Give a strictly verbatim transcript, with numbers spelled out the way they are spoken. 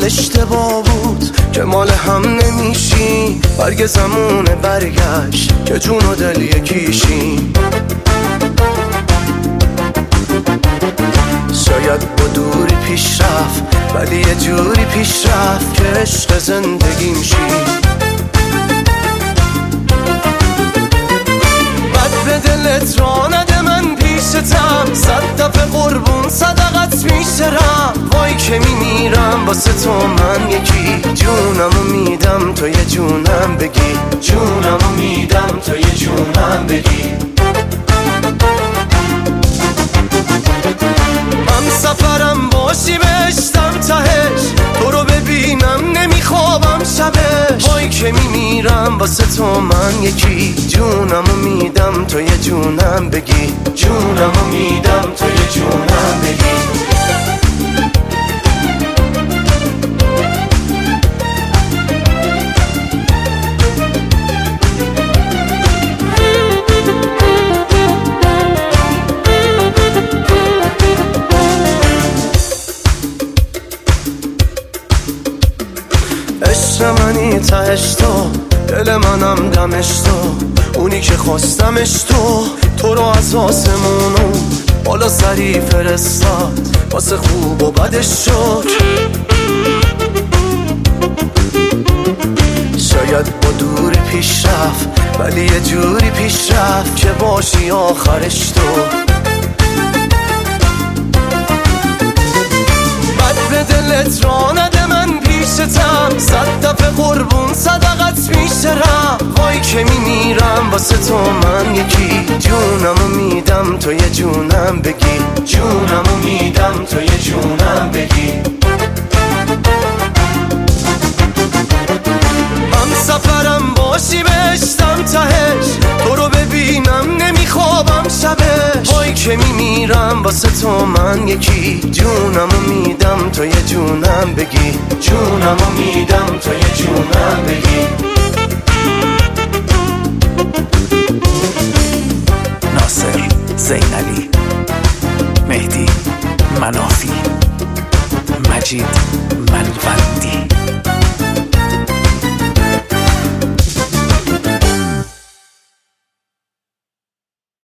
اشتباه بود که مال هم نمیشیم. برگ زمونه برگشت که جون و دل یکیشیم. شاید با دوری پیش رفت ولی یه جوری پیش رفت که عشق زندگیم شی. بد به دلت را نده من پیشتم، صد دفعه قربون صدقت میشرم. وای که میمیرم واسه تو من یکی، جونمو میدم تو یه جونم بگی، جونمو میدم تو یه جونم بگی. من سفرم باشی بشتم تهش، تو رو ببینم نمیخوابم شبش. وای که میمیرم واسه تو من یکی، جونمو میدم تو یه جونم بگی، جونمو میدم تو یه جونم بگی. عشق منی تهش تو، دل منم دمش تو، اونی که خواستمش تو. تو رو از آسمونو بالا سری فرستاد، واسه خوب و بدش شد. شاید با دوری پیش رفت ولی یه جوری پیش رفت که باشی آخرش تو. بد به دلت را نده من پیشتم، صد دفعه قربون صدقت میشرم. وای که میمیرم واسه تو من یکی، جونمو میدم تو یه جونم بگی، جونمو میدم تو یه جونم بگی. من سفرم باشی بشتم تهش، تو رو ببینم نمیخوابم شبش. وای که میمیرم واسه تو من یکی، جونمو میدم تو یه جونم بگی، جونمو میدم تو یه جونم بگی. ناصر زینلی، مهدی منافی، مجید